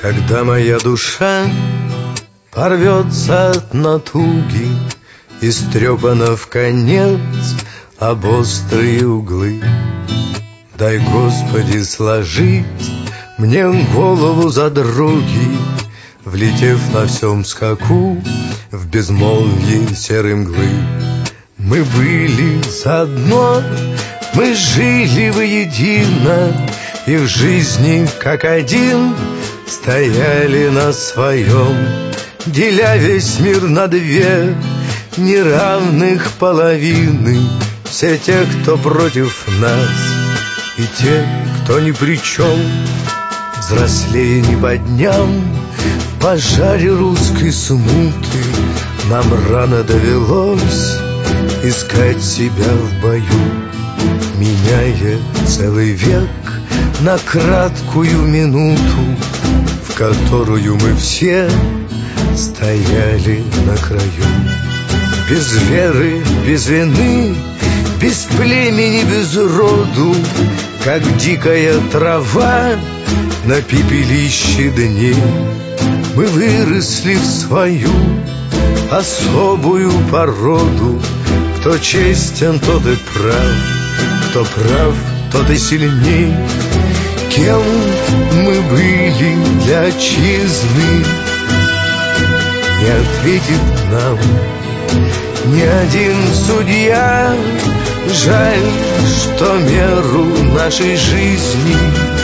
Когда моя душа порвется от натуги, истрепана вконец об острые углы, дай, Господи, сложить мне голову за други, влетев на всем скаку в безмолвие серой мглы. Мы были заодно, мы жили воедино, и в жизни как один стояли на своем, деля весь мир на две неравных половины. Все те, кто против нас, и те, кто ни при чем. Взрослее не по дням, в пожаре русской смуты нам рано довелось искать себя в бою, меняя целый век на краткую минуту, в которую мы все стояли на краю. Без веры, без вины, без племени, без роду, как дикая трава на пепелище дней, мы выросли в свою особую породу. Кто честен, тот и прав, кто прав, тот и сильней. Кем мы были для отчизны, не ответит нам ни один судья. Жаль, что меру нашей жизни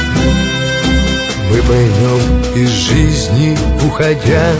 мы поймем из жизни уходя.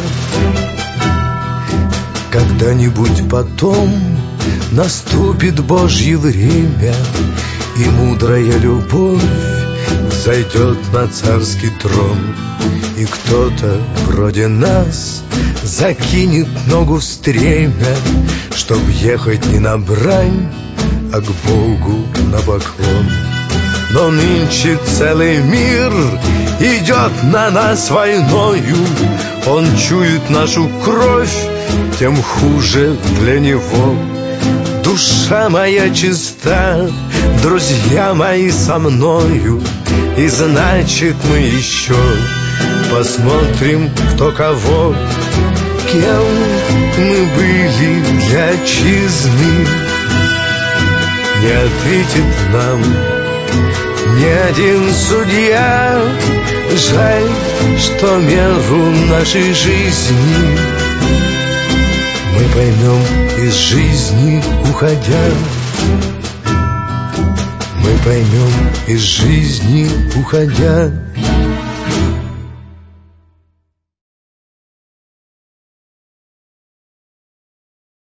Когда-нибудь потом наступит Божье время, и мудрая любовь зайдет на царский трон, и кто-то вроде нас закинет ногу в стремя, чтоб ехать не на брань, а к Богу на поклон. Но нынче целый мир идет на нас войною, он чует нашу кровь, тем хуже для него. Душа моя чиста, друзья мои со мною, и значит мы еще посмотрим, кто кого. Кем мы были для отчизны, не ответит нам ни один судья. Жаль, что меру нашей жизни мы поймем из жизни уходя. Мы поймем из жизни уходя.